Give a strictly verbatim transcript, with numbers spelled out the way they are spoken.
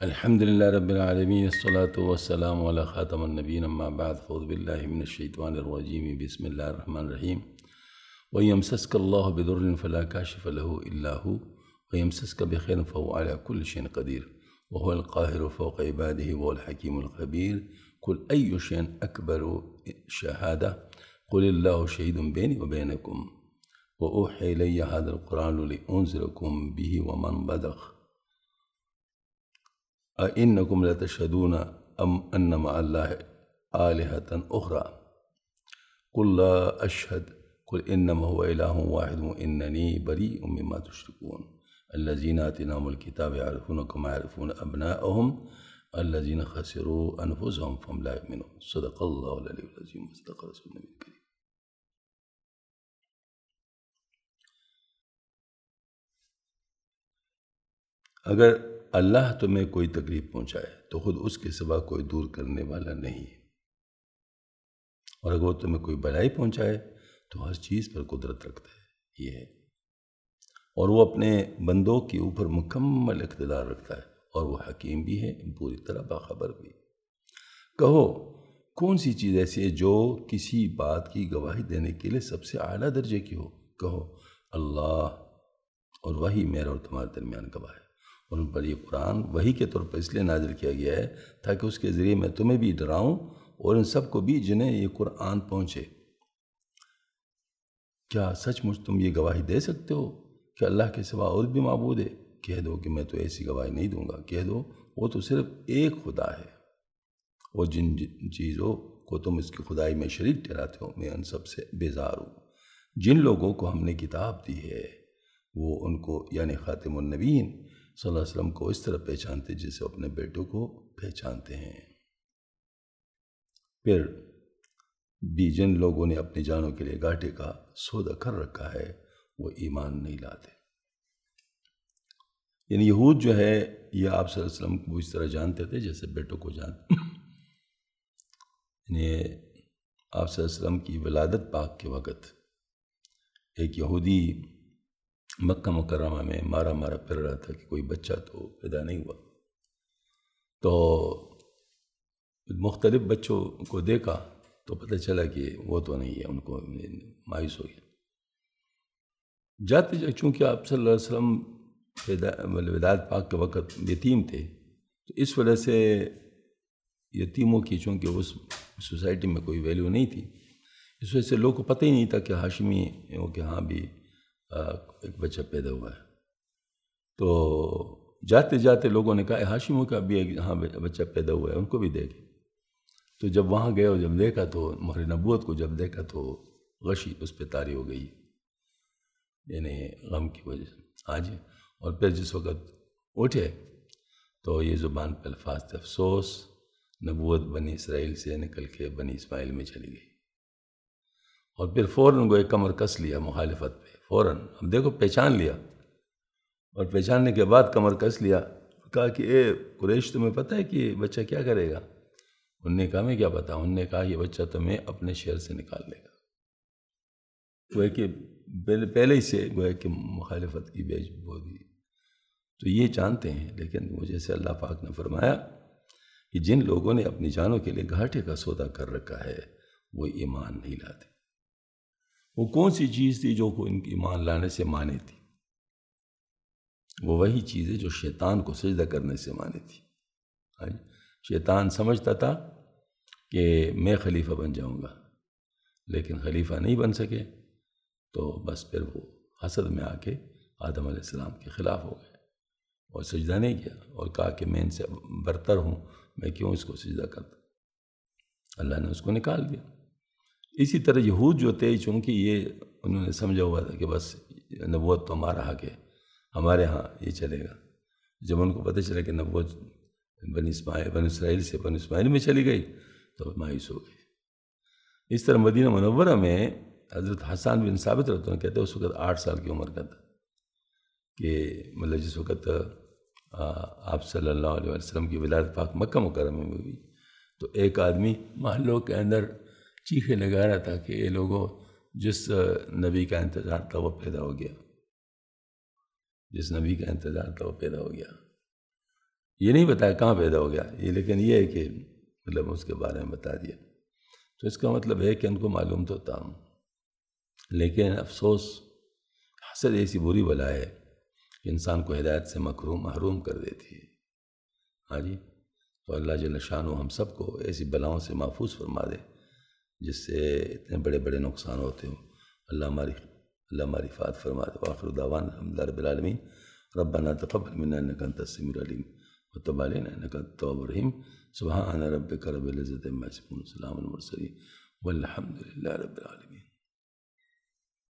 الحمد لله رب العالمين الصلاة والسلام على خاتم النبيين أما بعد فأعوذ بالله من الشيطان الرجيم بسم الله الرحمن الرحيم ويمسسك الله بضر فلا كاشف له إلا هو ويمسسك بخير فهو على كل شيء قدير وهو القاهر فوق عباده وهو الحكيم الخبير قل أي شيء أكبر شهادة قل الله شهيد بيني وبينكم وأوحي إلي هذا القرآن لأنذركم به ومن بلغ أئنكم لتشهدون أم أن مع الله آلهة أخرى قل لا أشهد قل إنما هو إله واحد وإنني بريء مما تشركون الذين آتيناهم الكتاب يعرفون كما يعرفون أبناءهم الذين خسروا أنفسهم فهم لا يؤمنون صدق الله العلي العظيم وصدق رسول النبي الكريم. اگر اللہ تمہیں کوئی تکلیف پہنچائے تو خود اس کے سوا کوئی دور کرنے والا نہیں ہے، اور اگر وہ تمہیں کوئی بھلائی پہنچائے تو ہر چیز پر قدرت رکھتا ہے یہ ہے، اور وہ اپنے بندوں کے اوپر مکمل اقتدار رکھتا ہے، اور وہ حکیم بھی ہے پوری طرح باخبر بھی۔ کہو کون سی چیز ایسی ہے جو کسی بات کی گواہی دینے کے لیے سب سے اعلیٰ درجے کی ہو؟ کہو اللہ، اور وہی میرا اور تمہارے درمیان گواہ ہے، اور ان پر یہ قرآن وحی کے طور پر اس لیے نازل کیا گیا ہے تاکہ اس کے ذریعے میں تمہیں بھی ڈراؤں اور ان سب کو بھی جنہیں یہ قرآن پہنچے۔ کیا سچ مچ تم یہ گواہی دے سکتے ہو کہ اللہ کے سوا اور بھی معبود ہے؟ کہہ دو کہ میں تو ایسی گواہی نہیں دوں گا، کہہ دو وہ تو صرف ایک خدا ہے، اور جن چیزوں کو تم اس کی خدائی میں شریک ٹھہراتے ہو میں ان سب سے بیزار ہوں۔ جن لوگوں کو ہم نے کتاب دی ہے وہ ان کو یعنی خاتم النبیین صلی اللہ علیہ وسلم کو اس طرح پہچانتے جسے اپنے بیٹوں کو پہچانتے ہیں۔ پھر بھی جن لوگوں نے اپنی جانوں کے لیے گھاٹے کا سودا کر رکھا ہے وہ ایمان نہیں لاتے۔ یعنی یہود جو ہے یہ آپ صلی اللہ علیہ وسلم کو اس طرح جانتے تھے جیسے بیٹوں کو جانتے، یعنی آپ صلی اللہ علیہ وسلم کی ولادت پاک کے وقت ایک یہودی مکہ مکرمہ میں مارا مارا پھر رہا تھا کہ کوئی بچہ تو پیدا نہیں ہوا، تو مختلف بچوں کو دیکھا تو پتہ چلا کہ وہ تو نہیں ہے، ان کو مایوس ہو گیا۔ جاتے جاتے چونکہ آپ صلی اللہ علیہ وسلم ولادت پاک کے وقت یتیم تھے تو اس وجہ سے یتیموں کی چونکہ اس سوسائٹی میں کوئی ویلیو نہیں تھی، اس وجہ سے لوگوں کو پتہ ہی نہیں تھا کہ ہاشمی ہو کہ ہاں بھی ایک بچہ پیدا ہوا ہے۔ تو جاتے جاتے لوگوں نے کہا ہاشموں کا بھی ایک ہاں بچہ پیدا ہوا ہے، ان کو بھی دیکھے۔ تو جب وہاں گئے اور جب دیکھا تو مہر نبوت کو جب دیکھا تو غشی اس پہ طاری ہو گئی، یعنی غم کی وجہ سے۔ ہاں جی، اور پھر جس وقت اٹھے تو یہ زبان پہ الفاظ تھے، افسوس نبوت بنی اسرائیل سے نکل کے بنی اسماعیل میں چلی گئی، اور پھر فوراً گوئے کمر کس لیا مخالفت پہ، فوراً اب دیکھو پہچان لیا، اور پہچاننے کے بعد کمر کس لیا، کہا کہ اے قریش تمہیں پتہ ہے کہ یہ بچہ کیا کرے گا؟ انہوں نے کہا میں کیا پتا، انہوں نے کہا یہ بچہ تمہیں اپنے شہر سے نکال لے گا۔ گویا کہ پہلے ہی سے گویا کہ مخالفت کی بیج بو دی، تو یہ جانتے ہیں، لیکن وہ جیسے اللہ پاک نے فرمایا کہ جن لوگوں نے اپنی جانوں کے لیے گھاٹے کا سودا کر رکھا ہے وہ ایمان نہیں لاتے۔ وہ کون سی چیز تھی جو کو ان کی ایمان لانے سے مانے تھی؟ وہ وہی چیز ہے جو شیطان کو سجدہ کرنے سے مانے تھی۔ شیطان سمجھتا تھا کہ میں خلیفہ بن جاؤں گا، لیکن خلیفہ نہیں بن سکے، تو بس پھر وہ حسد میں آ کے آدم علیہ السلام کے خلاف ہو گئے اور سجدہ نہیں کیا، اور کہا کہ میں ان سے برتر ہوں، میں کیوں اس کو سجدہ کرتا۔ اللہ نے اس کو نکال دیا۔ اسی طرح یہود جو تھے چونکہ یہ انہوں نے سمجھا ہوا تھا کہ بس نبوت تو ہمارا حق ہے، ہمارے ہاں یہ چلے گا، جب ان کو پتہ چلا کہ نبوت بنی اسماعیل بنی اسرائیل سے بنی اسماعیل میں چلی گئی تو مایوس ہو گئی۔ اس طرح مدینہ منورہ میں حضرت حسان بن ثابت رضی اللہ عنہ کہتے ہیں اس وقت آٹھ سال کی عمر کا تھا، کہ مطلب جس وقت آپ صلی اللہ علیہ وسلم کی ولادت پاک مکہ مکرمہ میں ہوئی تو ایک آدمی محلوں کے اندر چیخے لگا رہا تھا کہ یہ لوگوں جس نبی کا انتظار تھا وہ پیدا ہو گیا، جس نبی کا انتظار تھا وہ پیدا ہو گیا۔ یہ نہیں بتایا کہاں پیدا ہو گیا یہ، لیکن یہ ہے کہ مطلب اس کے بارے میں بتا دیا. تو اس کا مطلب ہے کہ ان کو معلوم تو تھا، لیکن افسوس حسد ایسی بری بلا ہے کہ انسان کو ہدایت سے محروم محروم کر دیتی ہے. ہاں جی، تو اللہ جل شانہ ہم سب کو ایسی بلاؤں سے محفوظ فرما دے جس سے اتنے بڑے بڑے نقصان ہوتے ہوں. اللہ ہماری اللہ ہماری حفاظت فرما دے. وآخر دعوانا الحمد للہ رب العالمین. ربنا تقبل منا انک انت السمیع العلیم وتب علینا انک انت التواب الرحیم. سبحان ربک رب العزۃ عما یصفون، سلام علی المرسلین والحمد للہ رب العالمین.